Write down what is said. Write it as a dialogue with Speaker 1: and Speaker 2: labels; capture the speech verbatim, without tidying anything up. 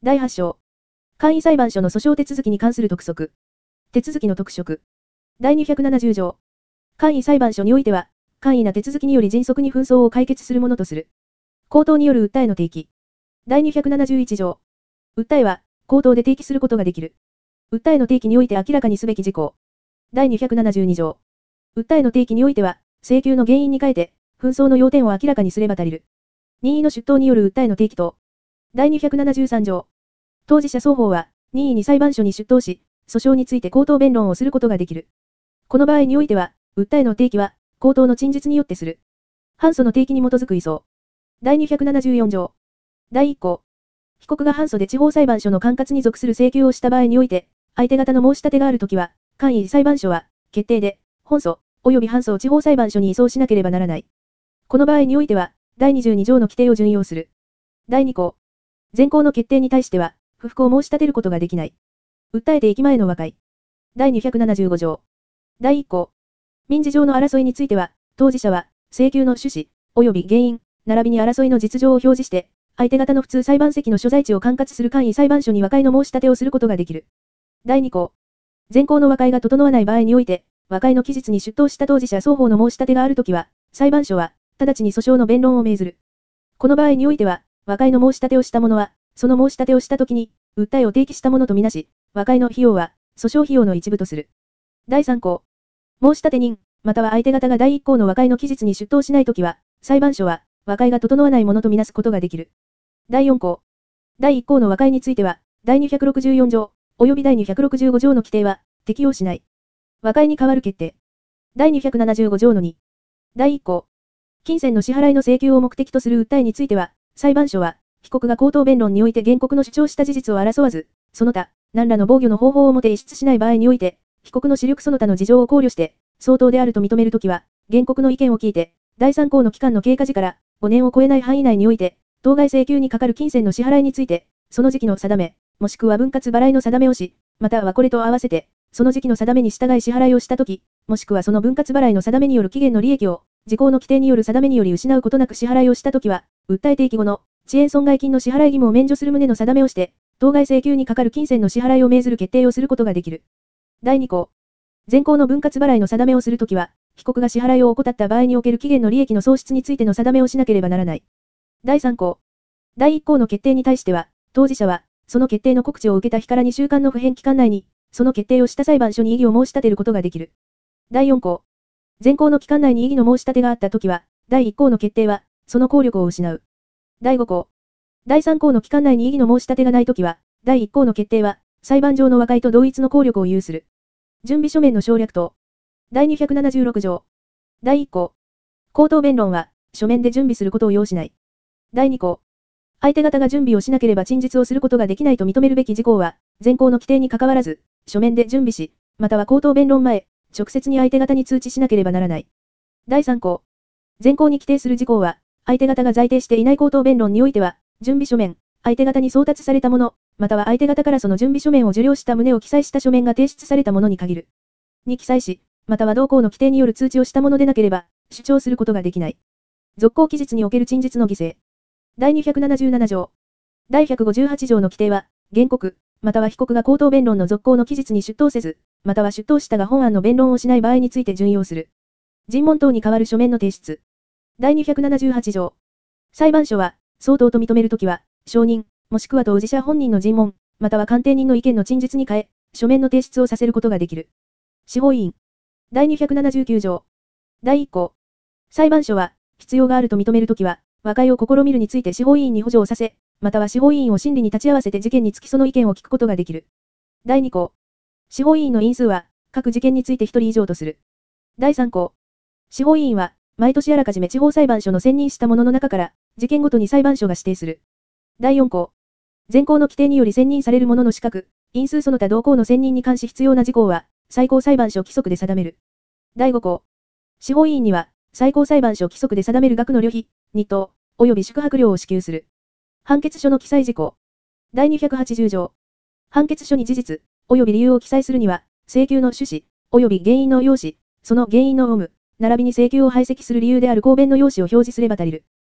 Speaker 1: だいはち章。簡易裁判所の訴訟手続きに関する督促。手続きの特色。だいにひゃくななじゅう条。簡易裁判所においては、簡易な手続きにより迅速に紛争を解決するものとする。口頭による訴えの提起。だいにひゃくななじゅういち条。訴えは、口頭で提起することができる。訴えの提起において明らかにすべき事項。だいにひゃくななじゅうに条。訴えの提起においては、請求の原因に変えて、紛争の要点を明らかにすれば足りる。任意の出頭による訴えの提起等。だいにひゃくななじゅうさん条。当事者双方は、任意に裁判所に出頭し、訴訟について口頭弁論をすることができる。この場合においては、訴えの提起は、口頭の陳述によってする。反訴の提起に基づく移送。だいにひゃくななじゅうよん条。だいいっ項。被告が反訴で地方裁判所の管轄に属する請求をした場合において、相手方の申し立てがあるときは、簡易裁判所は、決定で、本訴、及び反訴を地方裁判所に移送しなければならない。この場合においては、だいにじゅうに条の規定を準用する。だいに項。前項の決定に対しては、不服を申し立てることができない。訴えて駅前の和解。だいにひゃくななじゅうご条。だいいっ項。民事上の争いについては、当事者は、請求の趣旨、及び原因、並びに争いの実情を表示して、相手方の普通裁判席の所在地を管轄する簡易裁判所に和解の申し立てをすることができる。だいに項。前項の和解が整わない場合において、和解の期日に出頭した当事者双方の申し立てがあるときは、裁判所は、直ちに訴訟の弁論を命ずる。この場合においては、和解の申し立てをした者は、その申し立てをしたときに、訴えを提起した者とみなし、和解の費用は、訴訟費用の一部とする。だいさん項。申し立て人、または相手方がだいいっ項の和解の期日に出頭しないときは、裁判所は、和解が整わないものとみなすことができる。だいよん項。だいいっ項の和解については、だいにひゃくろくじゅうよん条、及びだいにひゃくろくじゅうご条の規定は、適用しない。和解に代わる決定。だいにひゃくななじゅうご条のに。だいいっ項。金銭の支払いの請求を目的とする訴えについては、裁判所は、被告が口頭弁論において原告の主張した事実を争わず、その他、何らの防御の方法をもて逸失しない場合において、被告の視力その他の事情を考慮して、相当であると認めるときは、原告の意見を聞いて、だいさん項の期間の経過時からごねんを超えない範囲内において、当該請求にかかる金銭の支払いについて、その時期の定め、もしくは分割払いの定めをし、またはこれと合わせて、その時期の定めに従い支払いをしたとき、もしくはその分割払いの定めによる期限の利益を、時効の規定による定めにより失うことなく支払いをしたときは、訴え提起後の遅延損害金の支払い義務を免除する旨の定めをして、当該請求にかかる金銭の支払いを命ずる決定をすることができる。だいに項。前項の分割払いの定めをするときは、被告が支払いを怠った場合における期限の利益の喪失についての定めをしなければならない。だいさん項。だいいっ項の決定に対しては、当事者は、その決定の告知を受けた日からにしゅうかんの不返期間内に、その決定をした裁判所に異議を申し立てることができる。だいよん項。前項の期間内に異議の申し立てがあったときは、だいいっ項の決定は、その効力を失う。だいご項。だいさん項の期間内に異議の申し立てがないときは、だいいっ項の決定は、裁判上の和解と同一の効力を有する。準備書面の省略等。だいにひゃくななじゅうろく条。だいいっ項。口頭弁論は、書面で準備することを要しない。だいに項。相手方が準備をしなければ陳述をすることができないと認めるべき事項は、前項の規定にかかわらず、書面で準備し、または口頭弁論前、直接に相手方に通知しなければならない。だいさん項。前項に規定する事項は、相手方が在定していない口頭弁論においては、準備書面、相手方に送達されたもの、または相手方からその準備書面を受領した旨を記載した書面が提出されたものに限る。に記載し、または同項の規定による通知をしたものでなければ、主張することができない。続行期日における陳述の犠牲。だいにひゃくななじゅうなな条。だいひゃくごじゅうはち条の規定は、原告、または被告が口頭弁論の続行の期日に出頭せず、または出頭したが本案の弁論をしない場合について準用する。尋問等に代わる書面の提出。だいにひゃくななじゅうはち条。裁判所は、相当と認めるときは、証人、もしくは当事者本人の尋問、または鑑定人の意見の陳述に変え、書面の提出をさせることができる。司法委員。だいにひゃくななじゅうきゅう条。だいいっ項。裁判所は、必要があると認めるときは、和解を試みるについて司法委員に補助をさせ、または司法委員を審理に立ち会わせて事件につきその意見を聞くことができる。だいに項。司法委員の員数は、各事件についてひとり以上とする。だいさん項。司法委員は、毎年あらかじめ地方裁判所の選任した者の中から、事件ごとに裁判所が指定する。だいよん項。前項の規定により選任される者の資格、員数その他同項の選任に関し必要な事項は、最高裁判所規則で定める。だいご項。司法委員には、最高裁判所規則で定める額の旅費、日当、及び宿泊料を支給する。判決書の記載事項。だいにひゃくはちじゅう条。判決書に事実、及び理由を記載するには、請求の趣旨、及び原因の要旨、その原因の有無、並びに請求を排斥する理由である公弁の要旨を表示すれば足りる。